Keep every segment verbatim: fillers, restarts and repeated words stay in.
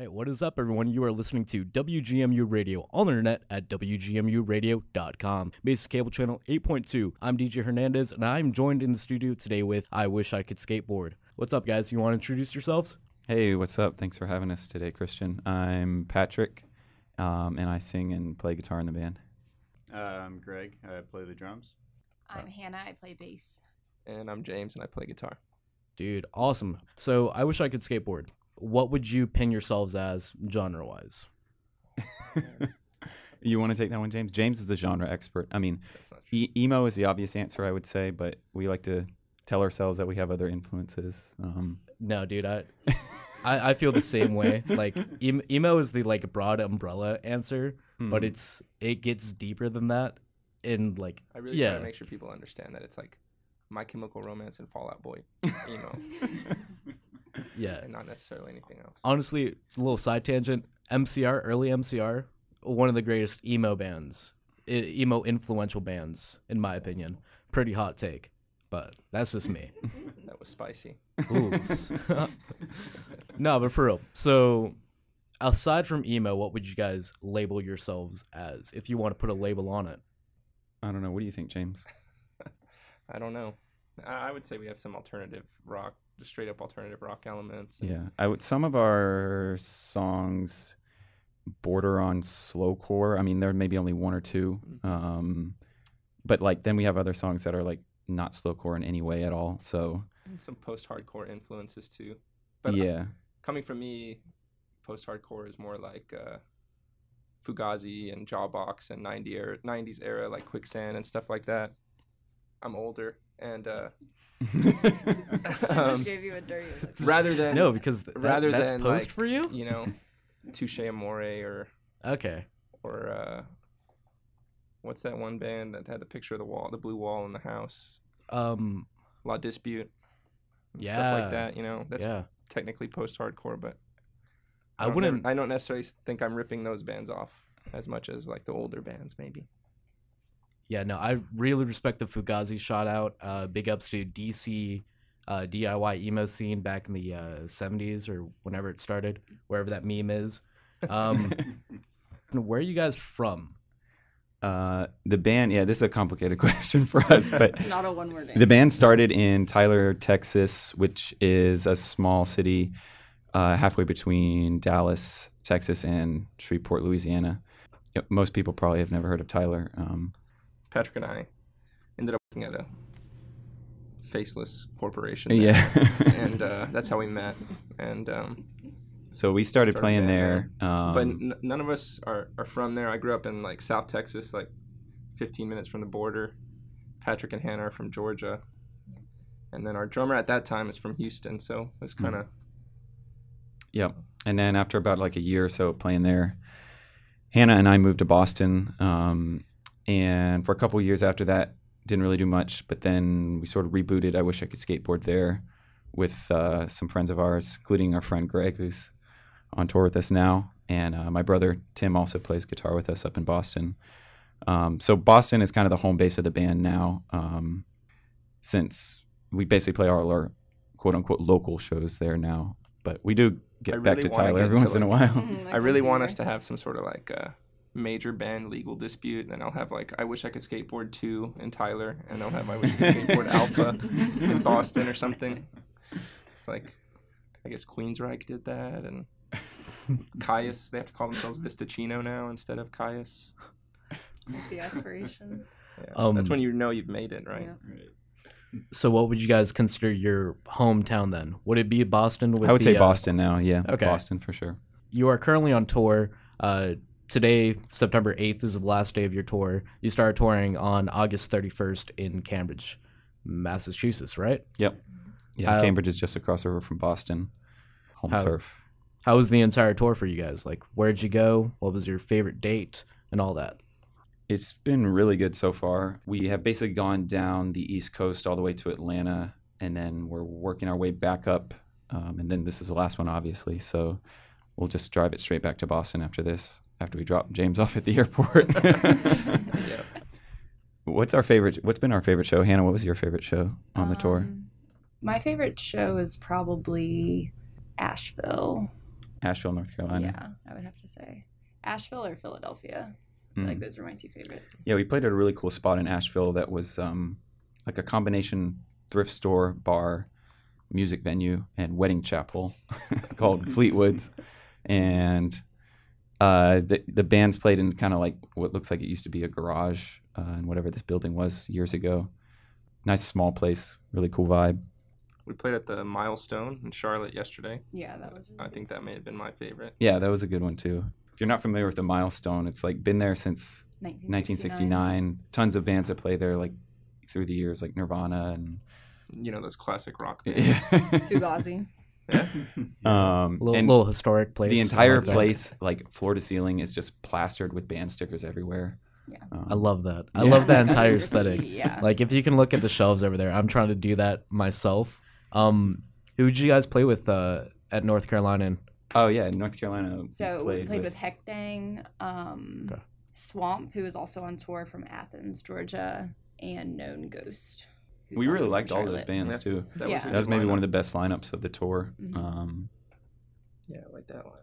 right, what is up, everyone? You are listening to W G M U Radio on the internet at W G M U radio dot com. Basic Cable Channel eight point two. I'm D J Hernandez, and I'm joined in the studio today with I Wish I Could Skateboard. What's up, guys? You want to introduce yourselves? Hey, what's up? Thanks for having us today, Christian. I'm Patrick, um, and I sing and play guitar in the band. Uh, I'm Greg. I play the drums. I'm Hannah. I play bass. And I'm James, and I play guitar. Dude, awesome. So, I Wish I Could Skateboard. What would you pin yourselves as genre-wise? You want to take that one, James? James is the genre expert. I mean, e- emo is the obvious answer, I would say, but we like to tell ourselves that we have other influences. Um, no, dude, I, I I feel the same way. Like em- emo is the like broad umbrella answer, mm. but it's it gets deeper than that. In like, I really yeah. try to make sure people understand that it's like My Chemical Romance and Fall Out Boy, emo. Yeah, and not necessarily anything else. Honestly, a little side tangent. M C R, early M C R, one of the greatest emo bands, I- emo influential bands, in my opinion. Pretty hot take, but that's just me. That was spicy. Ooh. No, but for real. So, aside from emo, what would you guys label yourselves as, if you want to put a label on it? I don't know. What do you think, James? I don't know. I would say we have some alternative rock, just straight up alternative rock elements. Yeah, I would. Some of our songs border on slowcore. I mean, there may be only one or two, um, but like then we have other songs that are like not slowcore in any way at all. So some post-hardcore influences too. But yeah, uh, coming from me, post-hardcore is more like uh, Fugazi and Jawbox and nineties era, nineties era like Quicksand and stuff like that. I'm older, and uh, um, just gave you a dirty look. Rather than no, because th- rather that's than post like, for you, you know, Touche Amore or okay, or uh, what's that one band that had the picture of the wall, the blue wall in the house? Um, La Dispute, yeah, stuff like that. You know, that's yeah. technically post-hardcore, but I, I wouldn't. Never, I don't necessarily think I'm ripping those bands off as much as like the older bands, maybe. Yeah, no, I really respect the Fugazi shout out. Uh, big ups to D C uh, D I Y emo scene back in the uh, seventies or whenever it started, wherever that meme is. Um, where are you guys from? Uh, the band, yeah, this is a complicated question for us, but not a one-word answer. The band started in Tyler, Texas, which is a small city uh, halfway between Dallas, Texas, and Shreveport, Louisiana. Yep, most people probably have never heard of Tyler. Um, Patrick and I ended up working at a faceless corporation. There. Yeah. and uh, that's how we met. And um, so we started, started playing there. there. Um, but n- none of us are, are from there. I grew up in like South Texas, like fifteen minutes from the border. Patrick and Hannah are from Georgia. And then our drummer at that time is from Houston. So it's kind of. Yep. And then after about like a year or so playing there, Hannah and I moved to Boston. Um, And for a couple of years after that, didn't really do much. But then we sort of rebooted I Wish I Could Skateboard there with uh, some friends of ours, including our friend Greg, who's on tour with us now. And uh, my brother, Tim, also plays guitar with us up in Boston. Um, so Boston is kind of the home base of the band now, um, since we basically play all our quote-unquote local shows there now. But we do get really back to Tyler get every to once like, in a while. Mm, I really want us to have some sort of like... Uh, major band legal dispute, and then I'll have like I Wish I Could Skateboard two in Tyler, and I'll have I Wish I Could Skateboard Alpha in Boston or something. It's like, I guess Queensryche did that, and Caius, they have to call themselves Vistachino now instead of Caius. The aspiration. Yeah, Um, that's when you know you've made it, right? Yeah. Right. So what would you guys consider your hometown then? Would it be Boston? With I would the, say uh, Boston now, yeah. Okay. Boston for sure. You are currently on tour. Uh, today, September eighth, is the last day of your tour. You started touring on August thirty-first in Cambridge, Massachusetts, right? Yep. Yeah, How- Cambridge is just across the river from Boston. Home How- turf. How was the entire tour for you guys? Like, where'd you go? What was your favorite date? And all that. It's been really good so far. We have basically gone down the East Coast all the way to Atlanta, and then we're working our way back up. Um, and then this is the last one, obviously. So we'll just drive it straight back to Boston after this, after we drop James off at the airport. Yeah. What's our favorite? What's been our favorite show? Hannah, what was your favorite show on the tour? Um, My favorite show is probably Asheville. Asheville, North Carolina. Yeah, I would have to say Asheville or Philadelphia. I feel Mm. like those were my two favorites. Yeah, we played at a really cool spot in Asheville that was um, like a combination thrift store, bar, music venue, and wedding chapel called Fleetwood's. And uh, the the bands played in kind of like what looks like it used to be a garage uh, in whatever this building was years ago. Nice small place, really cool vibe. We played at the Milestone in Charlotte yesterday. Yeah, that was. Really I good think too. that may have been my favorite. Yeah, that was a good one too. If you're not familiar with the Milestone, it's like been there since nineteen sixty-nine. Tons of bands that play there like through the years, like Nirvana and You know, those classic rock bands. yeah. Fugazi. Yeah. um, little, and little historic place. the I entire like that. place, like floor to ceiling, is just plastered with band stickers everywhere. Yeah. Um, I love that. I Yeah. love that Like, entire under aesthetic. graffiti, Yeah. Like if you can look at the shelves over there, I'm trying to do that myself. Um, who did you guys play with uh, at North Carolina? And Oh yeah, North Carolina. So played we played with, Heckdang, um, Okay. Swamp, who is also on tour from Athens, Georgia, and Known Ghost. who's We also really from liked all those Charlotte. bands Yeah. too. That Yeah. was, a That was good maybe one of lineup. the best lineups of the tour. Mhm. Um, Yeah, I like that lineup.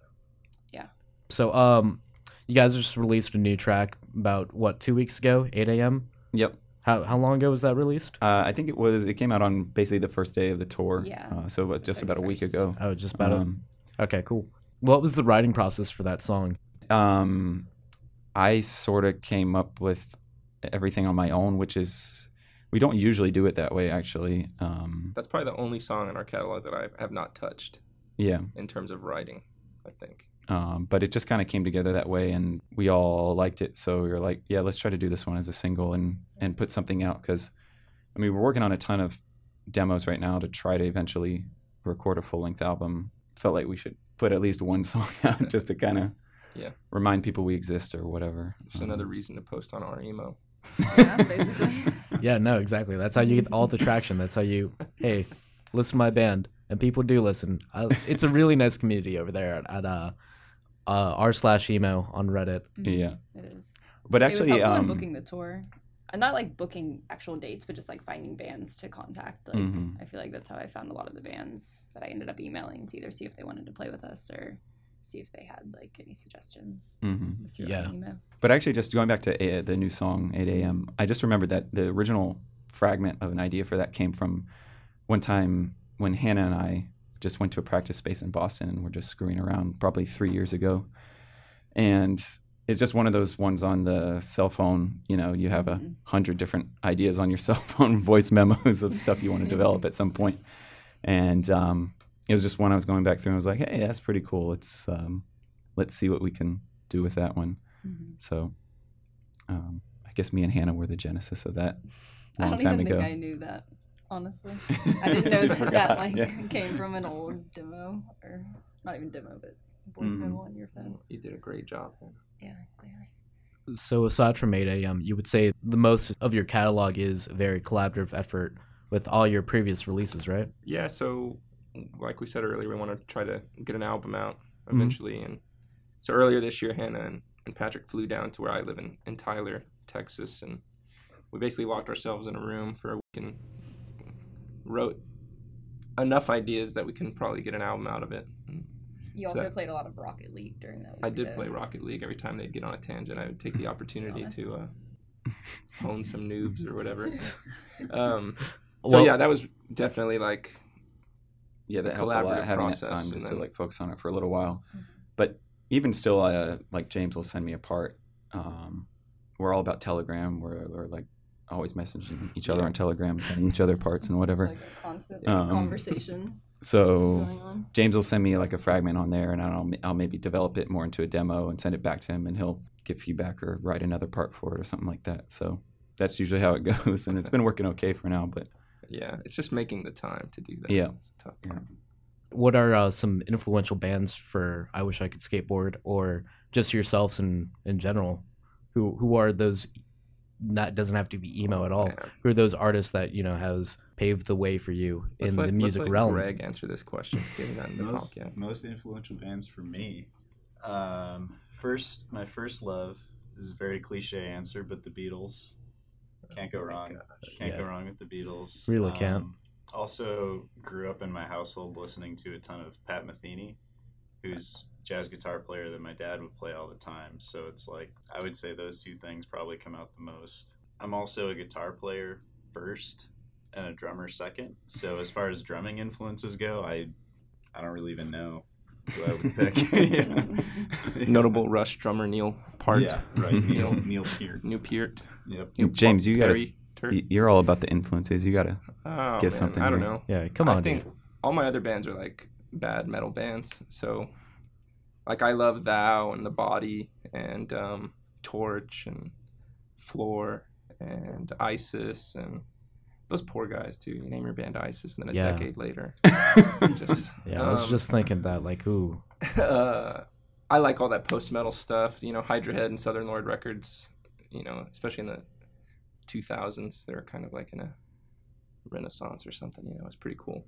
so, um, you guys just released a new track about what two weeks ago, eight a.m. yep. How how long ago was that released? Uh, I think it was. It came out on basically the first day of the tour. Yeah. Uh, so about- just about a week thirty-first. ago. Oh, just about Um, it. Okay, cool. What was the writing process for that song? um, I sort of came up with everything on my own, which is we don't usually do it that way, actually. Um, That's probably the only song in our catalog that I have not touched yeah, in terms of writing, I think. um, but it just kind of came together that way, and we all liked it. So we were like, yeah, let's try to do this one as a single and and put something out because, I mean, we're working on a ton of demos right now to try to eventually record a full length album. Felt like we should put at least one song out just to kind of Yeah. remind people we exist or whatever. Just Um, another reason to post on our emo. Yeah, basically. Yeah, no, exactly. That's how you get all the traction. That's how you, hey, listen to my band, and people do listen. I, it's a really nice community over there at, at uh, uh, r slash emo on Reddit. Yeah, It is. but it was actually, helpful in um, booking the tour. And not like booking actual dates, but just like finding bands to contact. Like Mhm. I feel like that's how I found a lot of the bands that I ended up emailing to either see if they wanted to play with us or see if they had like any suggestions. mhm. Was through Yeah. our email. But actually, just going back to uh, the new song eight a.m., I just remembered that the original fragment of an idea for that came from one time when Hannah and I just went to a practice space in Boston and were just screwing around probably three years ago. And it's just one of those ones on the cell phone. You know, you have a Mhm. hundred different ideas on your cell phone, voice memos of stuff you want to develop at some point. And um, it was just one I was going back through and I was like, hey, that's pretty cool. Let's, um, let's see what we can do with that one. Mhm. So um, I guess me and Hannah were the genesis of that a I long don't time even ago. think I knew that, honestly. I didn't know that forgot, that like yeah. came from an old demo or not even demo, but voice Mhm. memo on your phone. You did a great job. man. Yeah, clearly. So aside from eight a.m., you would say the most of your catalog is a very collaborative effort with all your previous releases, right? Yeah, so like we said earlier, we want to try to get an album out Mhm. eventually. And so earlier this year, Hannah and, and Patrick flew down to where I live in, in Tyler, Texas. And we basically locked ourselves in a room for a week and wrote enough ideas that we can probably get an album out of it. And You So also that- played a lot of Rocket League during that week. I did though. play Rocket League. Every time they'd get on a tangent, I would take the opportunity Honest. to uh, hone some noobs or whatever. Um, so Well- yeah, that was definitely like Yeah, that helped a lot collaborative having that process, time and just to then- like focus on it for a little while. Mhm. But even still, uh, like James will send me a part. Um, we're all about Telegram. We're, we're like always messaging each other Yeah. on Telegram, sending each other parts and whatever. It's like a constant Um, conversation So going on. James will send me like a fragment on there, and I'll I'll maybe develop it more into a demo and send it back to him, and he'll give feedback or write another part for it or something like that. So that's usually how it goes, and it's been working okay for now. But yeah, it's just making the time to do that. Yeah. It's a tough part. What are uh, some influential bands for I Wish I Could Skateboard, or just yourselves in, in general? Who who are those? That doesn't have to be emo at all. Yeah. Who are those artists that you know has paved the way for you Let's in let- the let's music let realm? Greg answer this question. See if he gotten to talk most, yet. most influential bands for me. Um, first, my first love is a very cliche answer, but the Beatles. Can't go Oh my wrong. gosh. Can't Yeah. go wrong with the Beatles. Really can't. Um, also, grew up in my household listening to a ton of Pat Metheny, who's jazz guitar player that my dad would play all the time. So it's like, I would say those two things probably come out the most. I'm also a guitar player first and a drummer second. So as far as drumming influences go, I I don't really even know who I would pick. Yeah. Notable Rush drummer Neil Peart. Yeah, right. Neil, Neil Peart. Neil Peart. Yep. Neil James, you gotta, Perry, Turt. y- you're all about the influences. You gotta Oh, give man, something. I don't here. know. Yeah, come I on, think dude. all my other bands are like bad metal bands. So, like, I love Thou and The Body and um, Torch and Floor and ISIS and those poor guys too. You name your band ISIS, and then a Yeah. decade later, just Yeah, I was um, just thinking that, like, ooh. uh, I like all that post metal stuff. You know, Hydra Head and Southern Lord Records. You know, especially in the two thousands, they were kind of like in a renaissance or something. You know, it's pretty cool.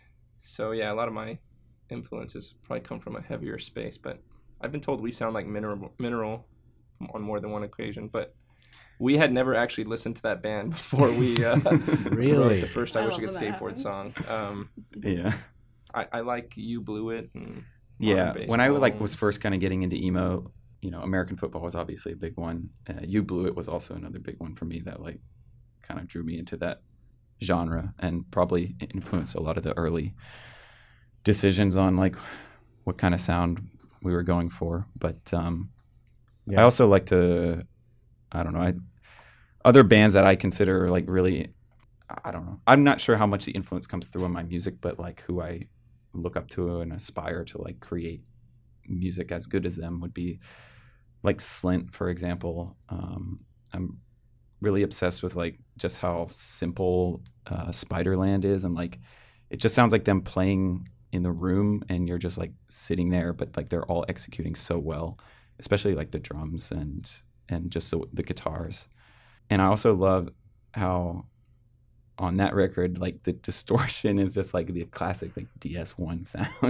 So yeah, a lot of my influences probably come from a heavier space, but I've been told we sound like Mineral, Mineral on more than one occasion. But we had never actually listened to that band before we uh, Really? wrote the first I, I Wish I love Could when that Skateboard happens. song. Um, Yeah. I, I like You Blew It. And Yeah, Modern when I like Baseball. was first kind of getting into emo, you know, American football was obviously a big one. Uh, You Blew It was also another big one for me that like kind of drew me into that genre and probably influenced a lot of the early decisions on like what kind of sound we were going for. But um, Yeah. I also like to, I don't know, I other bands that I consider like really, I don't know. I'm not sure how much the influence comes through on my music, but like who I look up to and aspire to like create music as good as them would be like Slint, for example. Um, I'm really obsessed with like just how simple uh, Spiderland is, and like it just sounds like them playing in the room, and you're just like sitting there, but like they're all executing so well, especially like the drums and and just the, the guitars. And I also love how on that record, like the distortion is just like the classic like D S one sound,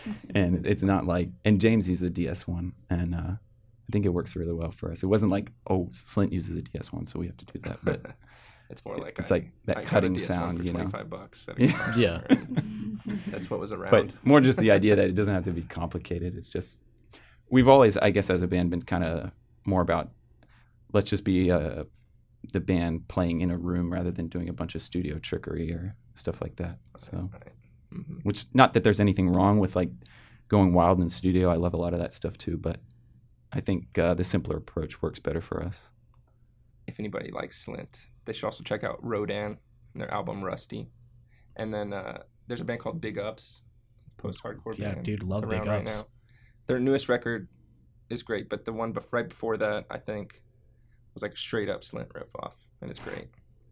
and it's not like. And James uses a D S one, and uh, I think it works really well for us. It wasn't like, oh, Slint uses a D S one, so we have to do that. But it's more like it's I, like that I got a cutting D S one sound, for you know. twenty-five bucks at a Yeah. guitar Yeah. store, and that's what was around. But more just the idea that it doesn't have to be complicated. It's just we've always, I guess, as a band, been kind of more about let's just be uh, the band playing in a room rather than doing a bunch of studio trickery or stuff like that. So, Right. Mhm. which not that there's anything wrong with like going wild in the studio. I love a lot of that stuff too, but I think uh, the simpler approach works better for us. If anybody likes Slint, they should also check out Rodan and their album Rusty. And then uh, there's a band called Big Ups, post-hardcore Yeah, band. dude, love It's Big around right Ups. now. Their newest record is great, but the one bef- right before that, I think, was like a straight up Slint riff-off, and it's great.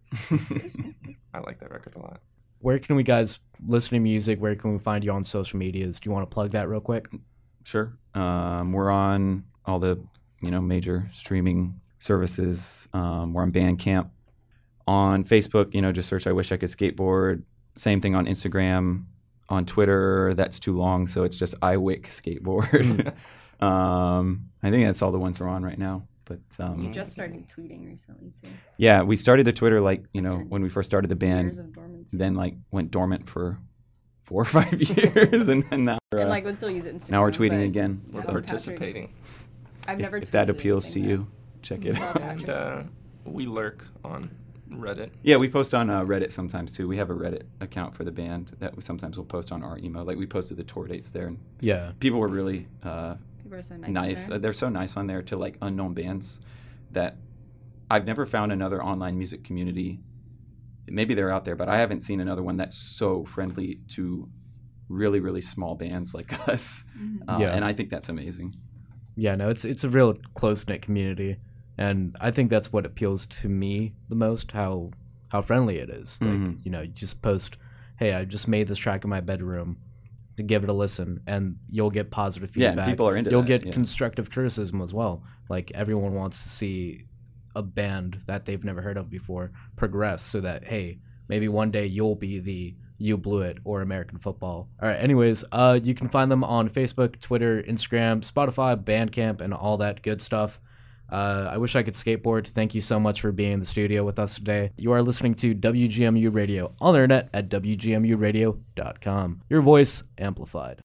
I like that record a lot. Where can we guys listen to music? Where can we find you on social medias? Do you want to plug that real quick? Sure. Um, we're on all the you know major streaming services. Um, we're on Bandcamp. On Facebook, you know, just search I Wish I Could Skateboard. Same thing on Instagram. On Twitter, that's too long, so it's just I Wick Skateboard. um, I think that's all the ones we're on right now. But um, You just started tweeting recently too. yeah, we started the Twitter like you know when we first started the band. Years of dormancy. Then like went dormant for four or five years, and then now we're, and uh, like would still use Instagram. now we're tweeting but again. We're So So participating. I've if, never. if that tweeted appeals to anything, you, check it It's all out. And uh, we lurk on Reddit. Yeah, we post on uh, Reddit sometimes too. We have a Reddit account for the band that we sometimes will post on our email. Like we posted the tour dates there, and Yeah. people were really uh, People are so nice. nice. in Uh, there. they're so nice on there to like unknown bands that I've never found another online music community. Maybe they're out there, but I haven't seen another one that's so friendly to really, really small bands like us. Uh, Yeah. And I think that's amazing. Yeah, no, it's it's a real close knit community, and I think that's what appeals to me the most. How how friendly it is. Like Mhm. you know, you just post, "Hey, I just made this track in my bedroom. To give it a listen," and you'll get positive Yeah, feedback. people are into You'll that, get yeah. constructive criticism as well. Like everyone wants to see a band that they've never heard of before progress, so that hey, maybe one day you'll be the You Blew It or American Football. All right, anyways, uh, you can find them on Facebook, Twitter, Instagram, Spotify, Bandcamp, and all that good stuff. Uh, I Wish I Could Skateboard. Thank you so much for being in the studio with us today. You are listening to W G M U Radio on the internet at W G M U radio dot com. Your voice amplified.